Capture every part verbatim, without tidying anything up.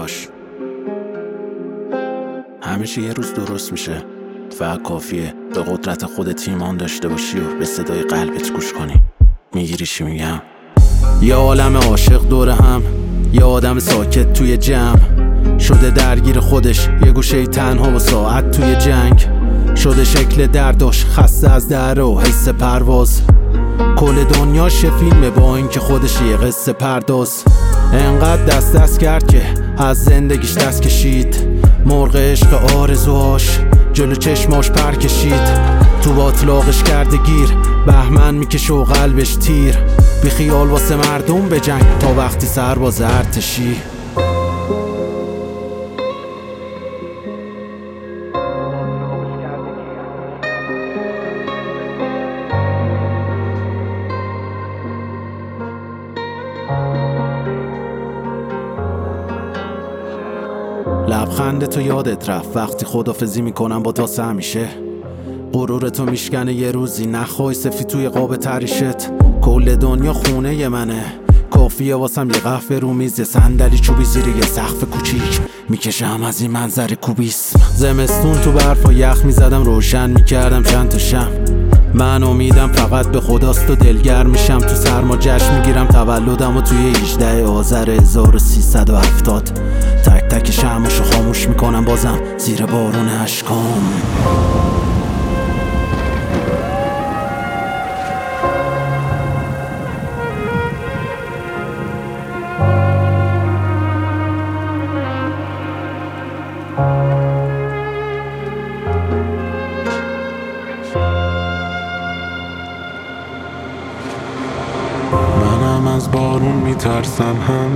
داداش. همیشه یه روز درست میشه، فقط کافیه به قدرت خودت ایمان داشته باشی و به صدای قلبت گوش کنی. میگیری چی میگم؟ یه عالم عاشق دور هم، یه آدم ساکت توی جمع، شده درگیر خودش یه گوشه تنها و ساعت توی جنگ، شده شکل درداش خسته از در و حس پرواز. کل دنیاش یه فیلمه با این که خودش یه قصه پرداز. انقدر دست دست کرد که از زندگیش دست کشید، مرغ عشق آرزوهاش جلو چشماش پر کشید. تو باطلاقش کرده گیر، بهمن میکشه و قلبش تیر. بی خیال واسه مردم به جنگ تا وقتی سرباز ارتشی. لبخند تو یادت رفت وقتی خدافزی میکنم با تاسه همیشه. غرورتو میشکنه یه روزی نخوای سفی توی قاب تریشت. کل دنیا خونه ی منه، کافیه واسم یه قهوه رو میز، یه صندلی چوبی زیر یه سقف کوچیک. میکشم از این منظر کوبیسم. زمستون تو برف و یخ میزدم، روشن میکردم چند تا شم. من امیدم فقط به خداست و دلگرم میشم. تو سرما جشن میگیرم تولدم و توی هجده آذر هزار و سیصد و هفتاد تک تک شمعشو خاموش میکنم بازم زیر بارون اشکام. منم از بارون میترسم، هم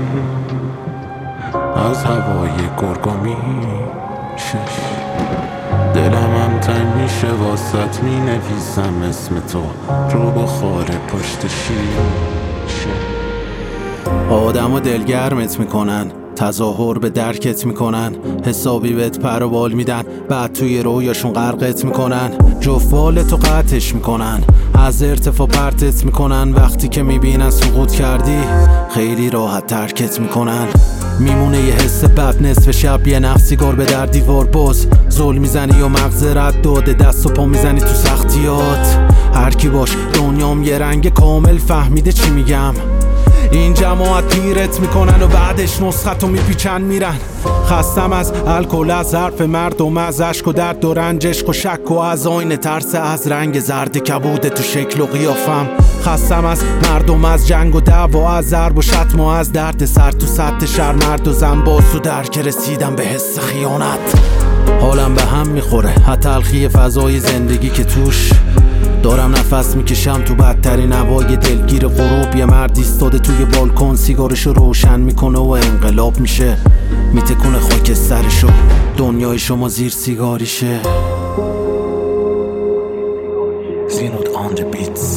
از هوای گرگامی شش. دلم هم تنگ میشه واسط، می نویسم اسم تو رو بخار پشت شیشه. آدم و دلگرمت میکنن، تظاهر به درکت میکنن، حسابی بهت پر و بال میدن، بعد توی رویاشون غرقت میکنن. جفالتو قطعش میکنن، از ارتفاع پرتت میکنن. وقتی که میبینن سقوط کردی خیلی راحت ترکت میکنن. میمونه یه حس بد نصف شب، یه نخ سیگار به در دیوار باز. زل میزنی و مغز رد داده، دست و پا میزنی تو سختیات. هر کی باش دنیام یه رنگ کامل، فهمیده چی میگم؟ این جماعت پیرت میکنن و بعدش نسختو میپیچن میرن. خستم از الکل، از حرف مردم، از عشق و درد و رنج، عشق و شک و از آینه ترس، از رنگ زرد کبوده تو شکل و قیافم. خستم از مردم، از جنگ و دعوا، از ضرب و شتم و از درد سر تو سطح شهر. مرد و زن باز و در که رسیدم به حس خیانت. حالم به هم میخوره، حتی تلخی فضای زندگی که توش دارم نفس میکشم. تو بدترین هوای دلگیر غروب یه مرد ایستاده توی بالکن، سیگارشو روشن میکنه و انقلاب میشه. میتکونه خاک سرشو، دنیای شما زیر سیگاریشه. زینود آن دی بیتس.